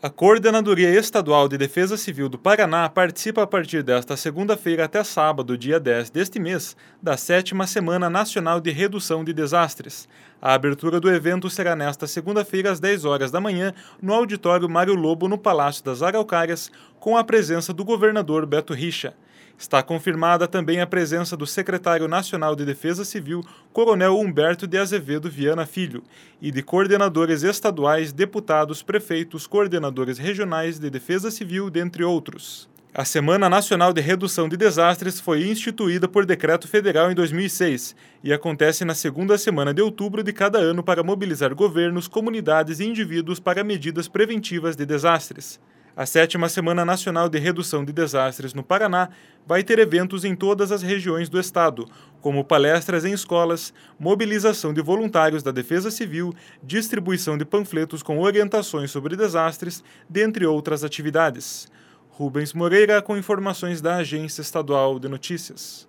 A Coordenadoria Estadual de Defesa Civil do Paraná participa a partir desta segunda-feira até sábado, dia 10 deste mês, da 7ª Semana Nacional de Redução de Desastres. A abertura do evento será nesta segunda-feira às 10 horas da manhã, no auditório Mário Lobo, no Palácio das Araucárias, com a presença do governador Beto Richa. Está confirmada também a presença do secretário nacional de Defesa Civil, Coronel Humberto de Azevedo Viana Filho, e de coordenadores estaduais, deputados, prefeitos, coordenadores regionais de Defesa Civil, dentre outros. A Semana Nacional de Redução de Desastres foi instituída por decreto federal em 2006 e acontece na segunda semana de outubro de cada ano para mobilizar governos, comunidades e indivíduos para medidas preventivas de desastres. A 7ª Semana Nacional de Redução de Desastres no Paraná vai ter eventos em todas as regiões do estado, como palestras em escolas, mobilização de voluntários da Defesa Civil, distribuição de panfletos com orientações sobre desastres, dentre outras atividades. Rubens Moreira com informações da Agência Estadual de Notícias.